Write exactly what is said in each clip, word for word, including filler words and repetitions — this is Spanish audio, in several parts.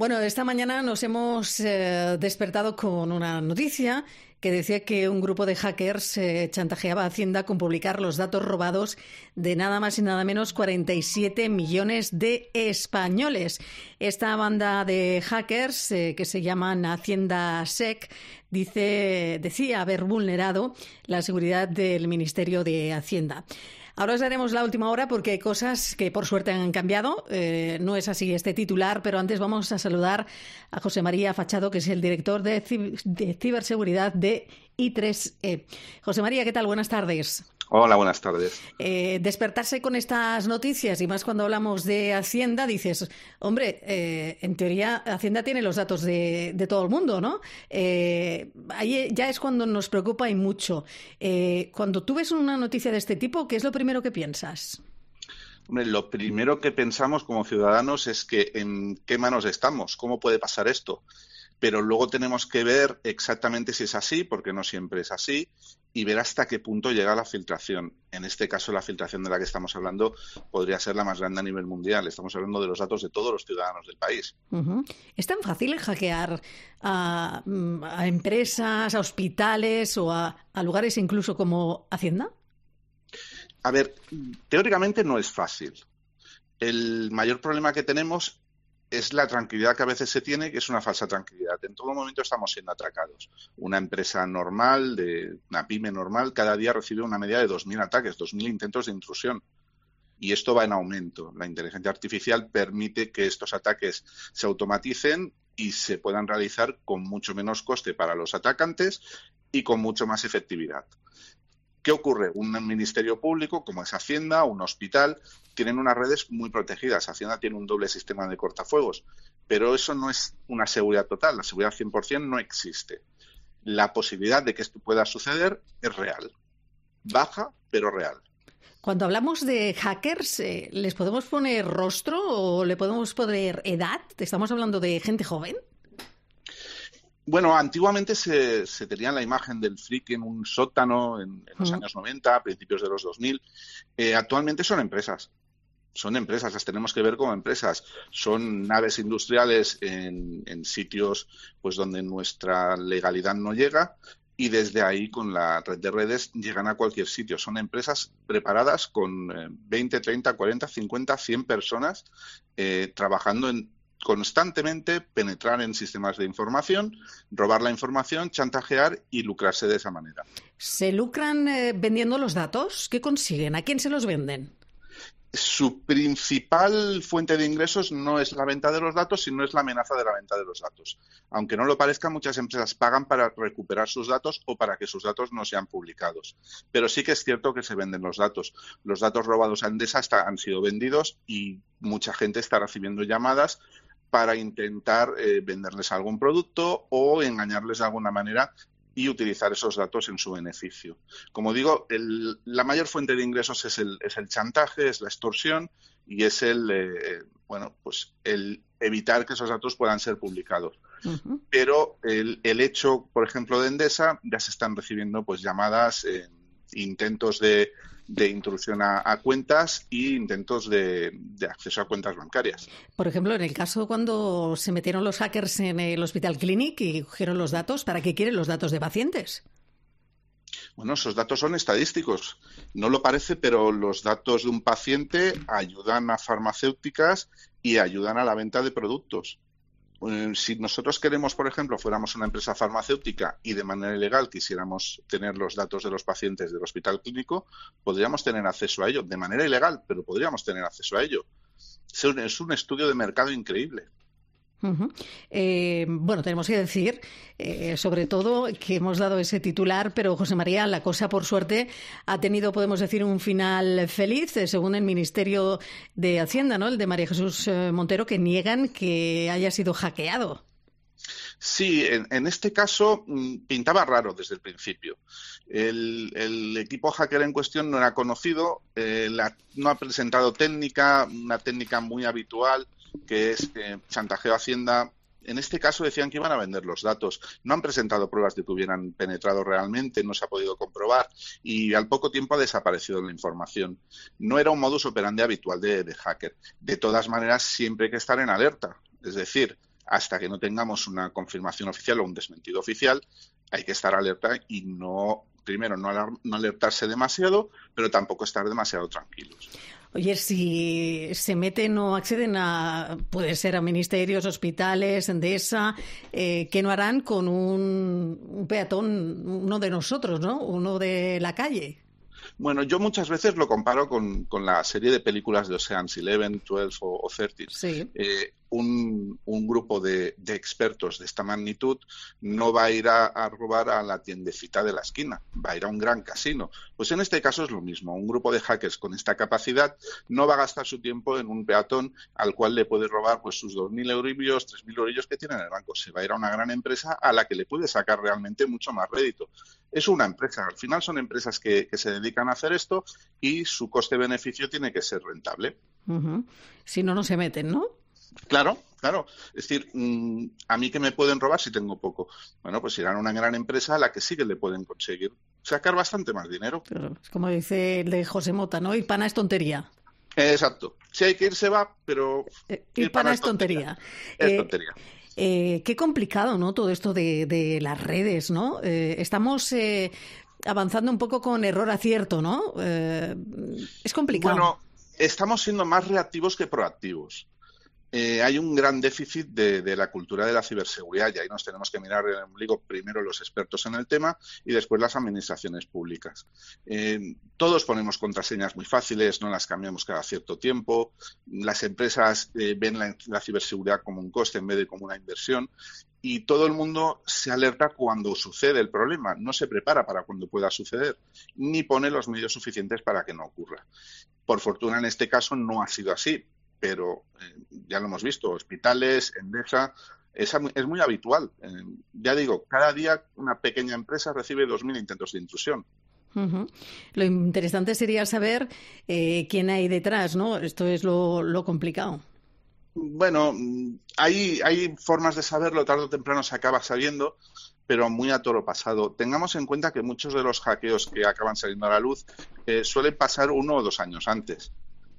Bueno, esta mañana nos hemos eh, despertado con una noticia que decía que un grupo de hackers eh, chantajeaba a Hacienda con publicar los datos robados de nada más y nada menos cuarenta y siete millones de españoles. Esta banda de hackers, eh, que se llaman Hacienda Sec, dice, decía haber vulnerado la seguridad del Ministerio de Hacienda. Ahora os daremos la última hora porque hay cosas que por suerte han cambiado. Eh, no es así este titular, pero antes vamos a saludar a José María Fachado, que es el director de, cib- de ciberseguridad de I tres E. José María, ¿qué tal? Buenas tardes. Hola, buenas tardes. Eh, despertarse con estas noticias y más cuando hablamos de Hacienda, dices, hombre, eh, en teoría Hacienda tiene los datos de, de todo el mundo, ¿no? Eh, ahí ya es cuando nos preocupa y mucho. Eh, cuando tú ves una noticia de este tipo, ¿qué es lo primero que piensas? Hombre, lo primero que pensamos como ciudadanos es que en qué manos estamos, cómo puede pasar esto. Pero luego tenemos que ver exactamente si es así, porque no siempre es así, y ver hasta qué punto llega la filtración. En este caso, la filtración de la que estamos hablando podría ser la más grande a nivel mundial. Estamos hablando de los datos de todos los ciudadanos del país. Uh-huh. ¿Es tan fácil hackear a, a empresas, a hospitales o a, a lugares incluso como Hacienda? A ver, teóricamente no es fácil. El mayor problema que tenemos es la tranquilidad que a veces se tiene, que es una falsa tranquilidad. En todo momento estamos siendo atracados. Una empresa normal, de una pyme normal, cada día recibe una media de dos mil ataques, dos mil intentos de intrusión. Y esto va en aumento. La inteligencia artificial permite que estos ataques se automaticen y se puedan realizar con mucho menos coste para los atacantes y con mucho más efectividad. ¿Qué ocurre? Un ministerio público, como es Hacienda, un hospital, tienen unas redes muy protegidas. Hacienda tiene un doble sistema de cortafuegos, pero eso no es una seguridad total. La seguridad cien por ciento no existe. La posibilidad de que esto pueda suceder es real. Baja, pero real. Cuando hablamos de hackers, eh, ¿les podemos poner rostro o le podemos poner edad? ¿Estamos hablando de gente joven? Bueno, antiguamente se, se tenía la imagen del friki en un sótano en, en los uh-huh. años noventa, principios de los dos mil. Eh, actualmente son empresas. Son empresas, las tenemos que ver como empresas. Son naves industriales en, en sitios pues donde nuestra legalidad no llega y desde ahí con la red de redes llegan a cualquier sitio. Son empresas preparadas con eh, veinte, treinta, cuarenta, cincuenta, cien personas eh, trabajando en constantemente penetrar en sistemas de información, robar la información, chantajear y lucrarse de esa manera. ¿Se lucran eh, vendiendo los datos? ¿Qué consiguen? ¿A quién se los venden? Su principal fuente de ingresos no es la venta de los datos, sino es la amenaza de la venta de los datos. Aunque no lo parezca, muchas empresas pagan para recuperar sus datos o para que sus datos no sean publicados. Pero sí que es cierto que se venden los datos. Los datos robados a Endesa hasta han sido vendidos y mucha gente está recibiendo llamadas para intentar eh, venderles algún producto o engañarles de alguna manera y utilizar esos datos en su beneficio. Como digo, el, la mayor fuente de ingresos es el, es el chantaje, es la extorsión y es el, eh, bueno, pues el evitar que esos datos puedan ser publicados. Uh-huh. Pero el, el hecho, por ejemplo, de Endesa, ya se están recibiendo pues llamadas, eh, intentos de de intrusión a, a cuentas e intentos de, de acceso a cuentas bancarias. Por ejemplo, en el caso cuando se metieron los hackers en el Hospital Clínic y cogieron los datos, ¿para qué quieren los datos de pacientes? Bueno, esos datos son estadísticos. No lo parece, pero los datos de un paciente ayudan a farmacéuticas y ayudan a la venta de productos. Si nosotros queremos, por ejemplo, fuéramos una empresa farmacéutica y de manera ilegal quisiéramos tener los datos de los pacientes del hospital clínico, podríamos tener acceso a ello, de manera ilegal, pero podríamos tener acceso a ello. Es un estudio de mercado increíble. Uh-huh. Eh, bueno, tenemos que decir, eh, sobre todo, que hemos dado ese titular, pero José María, la cosa, por suerte, ha tenido, podemos decir, un final feliz, eh, según el Ministerio de Hacienda, ¿no? El de María Jesús eh, Montero, que niegan que haya sido hackeado. Sí, en, en este caso pintaba raro desde el principio. El, el equipo hacker en cuestión no era conocido, eh, la, no ha presentado técnica, una técnica muy habitual, que es eh, chantajeo a Hacienda. En este caso decían que iban a vender los datos. No han presentado pruebas de que hubieran penetrado realmente, no se ha podido comprobar y al poco tiempo ha desaparecido la información. No era un modus operandi habitual de, de hacker. De todas maneras, siempre hay que estar en alerta. Es decir, hasta que no tengamos una confirmación oficial o un desmentido oficial, hay que estar alerta y no, primero, no, alar- no alertarse demasiado, pero tampoco estar demasiado tranquilos. Oye, si se meten o acceden a, puede ser a ministerios, hospitales, Endesa, eh, ¿qué no harán con un, un peatón, uno de nosotros, ¿no? Uno de la calle? Bueno, yo muchas veces lo comparo con, con la serie de películas de Ocean's Eleven, doce o, o trece. Sí. Eh, un, un grupo de, de expertos de esta magnitud no va a ir a, a robar a la tiendecita de la esquina, va a ir a un gran casino. Pues en este caso es lo mismo. Un grupo de hackers con esta capacidad no va a gastar su tiempo en un peatón al cual le puede robar pues sus dos mil eurillos, tres mil eurillos que tiene en el banco. Se va a ir a una gran empresa a la que le puede sacar realmente mucho más rédito. Es una empresa, al final son empresas que, que se dedican a hacer esto y su coste-beneficio tiene que ser rentable. Uh-huh. Si no, no se meten, ¿no? Claro, claro. Es decir, mmm, a mí que me pueden robar si tengo poco. Bueno, pues irán a una gran empresa a la que sí que le pueden conseguir sacar bastante más dinero. Pero es como dice el de José Mota, ¿no? Ir pana es tontería. Eh, exacto. Si hay que ir, se va, pero Eh, ir pana es tontería. Es Eh, tontería. Eh, qué complicado, ¿no? Todo esto de, de las redes, ¿no? Eh, estamos eh, avanzando un poco con error-acierto, ¿no? Eh, es complicado. Bueno, estamos siendo más reactivos que proactivos. Eh, hay un gran déficit de, de la cultura de la ciberseguridad y ahí nos tenemos que mirar en el ombligo primero los expertos en el tema y después las administraciones públicas. Eh, todos ponemos contraseñas muy fáciles, no las cambiamos cada cierto tiempo. Las empresas eh, ven la, la ciberseguridad como un coste en vez de como una inversión y todo el mundo se alerta cuando sucede el problema, no se prepara para cuando pueda suceder, ni pone los medios suficientes para que no ocurra. Por fortuna, en este caso no ha sido así. Pero eh, ya lo hemos visto, hospitales, Endesa, es, es muy habitual. Eh, ya digo, cada día una pequeña empresa recibe dos mil intentos de intrusión. Uh-huh. Lo interesante sería saber eh, quién hay detrás, ¿no? Esto es lo, lo complicado. Bueno, hay, hay formas de saberlo, tarde o temprano se acaba sabiendo, pero muy a toro pasado. Tengamos en cuenta que muchos de los hackeos que acaban saliendo a la luz eh, suelen pasar uno o dos años antes.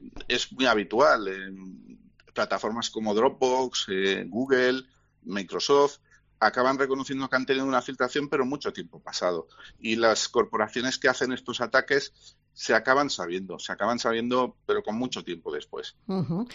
Es muy habitual en plataformas como Dropbox, eh, Google, Microsoft, acaban reconociendo que han tenido una filtración, pero mucho tiempo pasado. Y las corporaciones que hacen estos ataques se acaban sabiendo, se acaban sabiendo, pero con mucho tiempo después. Uh-huh.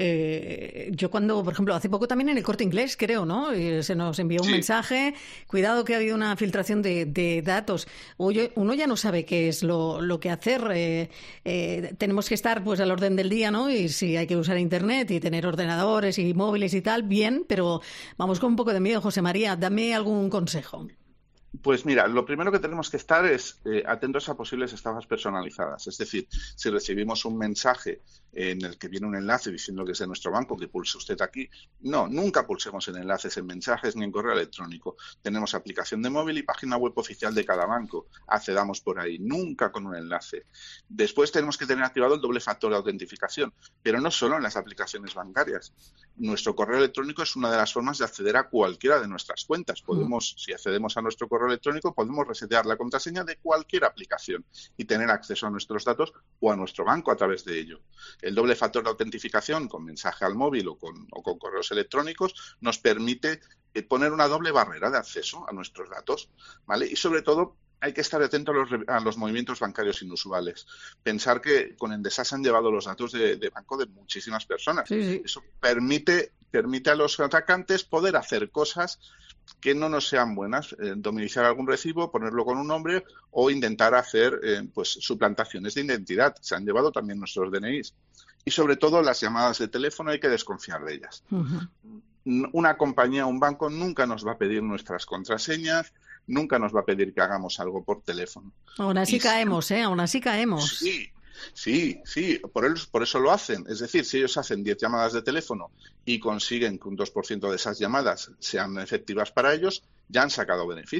Eh, yo cuando, por ejemplo, hace poco también en el Corte Inglés, creo, ¿no? Eh, se nos envió un Sí. mensaje, cuidado que ha habido una filtración de, de datos. Oye, uno ya no sabe qué es lo, lo que hacer. Eh, eh, tenemos que estar pues al orden del día, ¿no? Y si hay que usar Internet y tener ordenadores y móviles y tal, bien, pero vamos con un poco de miedo. José María, dame algún consejo. Pues mira, lo primero que tenemos que estar es eh, atentos a posibles estafas personalizadas. Es decir, si recibimos un mensaje en el que viene un enlace diciendo que es de nuestro banco, que pulse usted aquí. No, nunca pulsemos en enlaces en mensajes ni en correo electrónico. Tenemos aplicación de móvil y página web oficial de cada banco. Accedamos por ahí, nunca con un enlace. Después tenemos que tener activado el doble factor de autentificación, pero no solo en las aplicaciones bancarias. Nuestro correo electrónico es una de las formas de acceder a cualquiera de nuestras cuentas. Podemos, si accedemos a nuestro correo electrónico, podemos resetear la contraseña de cualquier aplicación y tener acceso a nuestros datos o a nuestro banco a través de ello. El doble factor de autentificación con mensaje al móvil o con, o con correos electrónicos nos permite eh, poner una doble barrera de acceso a nuestros datos, ¿vale? Y sobre todo hay que estar atento a los, a los movimientos bancarios inusuales. Pensar que con Endesa se han llevado los datos de, de banco de muchísimas personas. Sí, sí. Eso permite, permite a los atacantes poder hacer cosas que no nos sean buenas, eh, domiciliar algún recibo, ponerlo con un nombre o intentar hacer eh, pues suplantaciones de identidad. Se han llevado también nuestros D N Is. Y sobre todo las llamadas de teléfono hay que desconfiar de ellas. Uh-huh. Una compañía, un banco nunca nos va a pedir nuestras contraseñas, nunca nos va a pedir que hagamos algo por teléfono. Aún así y caemos, si... ¿eh? Aún así caemos. Sí, sí, sí, por, el, por eso lo hacen. Es decir, si ellos hacen diez llamadas de teléfono y consiguen que un dos por ciento de esas llamadas sean efectivas para ellos, ya han sacado beneficio.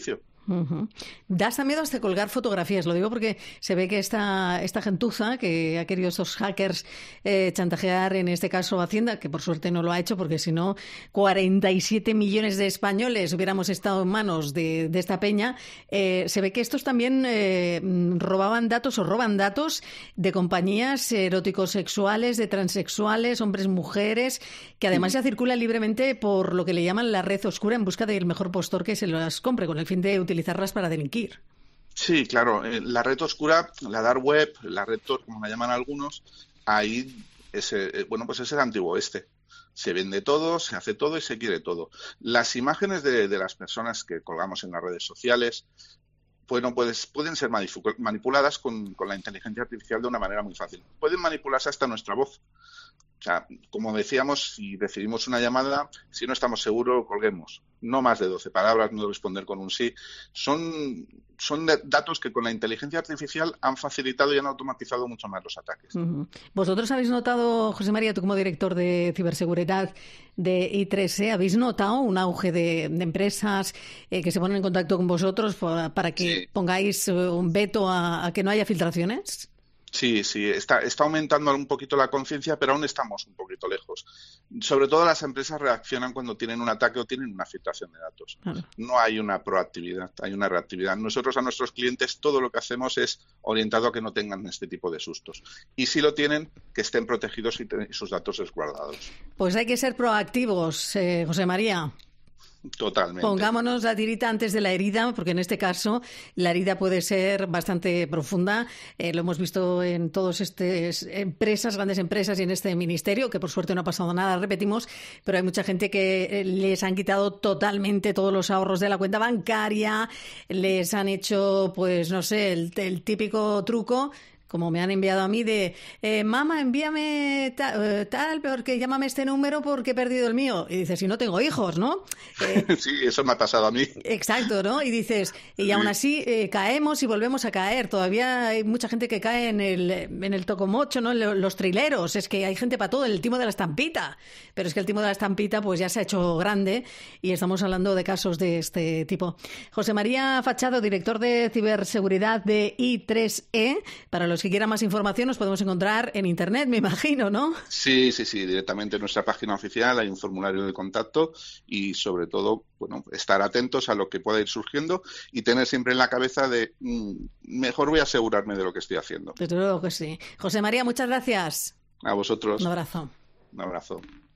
Uh-huh. Da hasta miedo hasta colgar fotografías, lo digo porque se ve que esta, esta gentuza que ha querido estos hackers eh, chantajear, en este caso Hacienda, que por suerte no lo ha hecho, porque si no, cuarenta y siete millones de españoles hubiéramos estado en manos de, de esta peña. Eh, se ve que estos también eh, robaban datos o roban datos de compañías eróticos sexuales, de transexuales, hombres, mujeres, que además ya circulan libremente por lo que le llaman la red oscura en busca del mejor postor que se las compre, con el fin de utilizar utilizarlas para delinquir. Sí, claro. La red oscura, la dark web, la red tor, como la llaman algunos, ahí ese, bueno, pues es el antiguo oeste. Se vende todo, se hace todo y se quiere todo. Las imágenes de, de las personas que colgamos en las redes sociales, bueno, pues pueden ser manipuladas con, con la inteligencia artificial de una manera muy fácil. Pueden manipularse hasta nuestra voz. O sea, como decíamos, si recibimos una llamada, si no estamos seguros, colguemos. No más de doce palabras, no responder con un sí. Son, son datos que con la inteligencia artificial han facilitado y han automatizado mucho más los ataques. Uh-huh. ¿Vosotros habéis notado, José María, tú como director de ciberseguridad de I tres E, habéis notado un auge de, de empresas eh, que se ponen en contacto con vosotros para, para que sí. pongáis un veto a, a que no haya filtraciones? Sí, sí, está, está aumentando un poquito la conciencia, pero aún estamos un poquito lejos. Sobre todo las empresas reaccionan cuando tienen un ataque o tienen una filtración de datos. Claro. No hay una proactividad, hay una reactividad. Nosotros a nuestros clientes todo lo que hacemos es orientado a que no tengan este tipo de sustos. Y si lo tienen, que estén protegidos y tener sus datos resguardados. Pues hay que ser proactivos, eh, José María. Totalmente. Pongámonos la tirita antes de la herida, porque en este caso la herida puede ser bastante profunda. Eh, lo hemos visto en todas estas empresas, grandes empresas y en este ministerio, que por suerte no ha pasado nada, repetimos, pero hay mucha gente que les han quitado totalmente todos los ahorros de la cuenta bancaria, les han hecho, pues no sé, el, el típico truco, como me han enviado a mí, de eh, mamá, envíame ta, tal, porque llámame este número porque he perdido el mío. Y dices, si no tengo hijos, ¿no? Eh, sí, eso me ha pasado a mí. Exacto, ¿no? Y dices, y sí. aún así eh, caemos y volvemos a caer. Todavía hay mucha gente que cae en el, en el tocomocho, ¿no? En los trileros. Es que hay gente para todo, el timo de la estampita. Pero es que el timo de la estampita pues ya se ha hecho grande y estamos hablando de casos de este tipo. José María Fachado, director de ciberseguridad de I tres E, para los si quiera más información nos podemos encontrar en internet, me imagino, ¿no? Sí, sí, sí, directamente en nuestra página oficial hay un formulario de contacto y sobre todo, bueno, estar atentos a lo que pueda ir surgiendo y tener siempre en la cabeza de mmm, mejor voy a asegurarme de lo que estoy haciendo. Desde luego que sí. José María, muchas gracias. A vosotros. Un abrazo. Un abrazo.